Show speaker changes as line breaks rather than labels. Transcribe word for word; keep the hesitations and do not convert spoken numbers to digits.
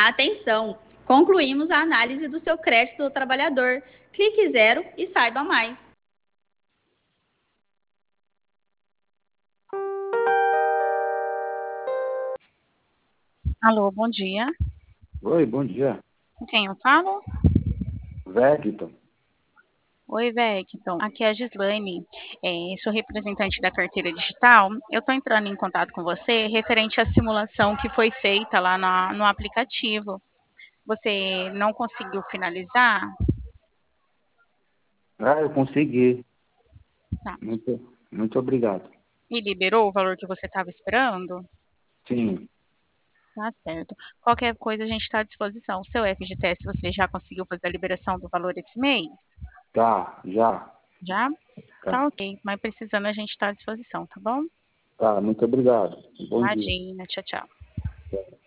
Atenção! Concluímos a análise do seu crédito do trabalhador. Clique zero e saiba mais.
Alô, bom dia.
Oi, bom dia.
Com quem eu falo?
Vecton.
Oi, Vecton. Aqui é a Gislaine. É, sou representante da carteira digital. Eu estou entrando em contato com você referente à simulação que foi feita lá na- no aplicativo. Você não conseguiu finalizar?
Ah, eu consegui.
Tá.
Muito, muito obrigado.
E liberou o valor que você estava esperando?
Sim,
Tá certo. Qualquer coisa a gente está à disposição. O seu F G T S, você já conseguiu fazer a liberação do valor esse mês?
tá, já.
Já?
Tá,
Tá ok. Mas precisando a gente está à disposição, tá bom?
tá, muito obrigado. Bom dia.
Imagina. Tchau, tchau.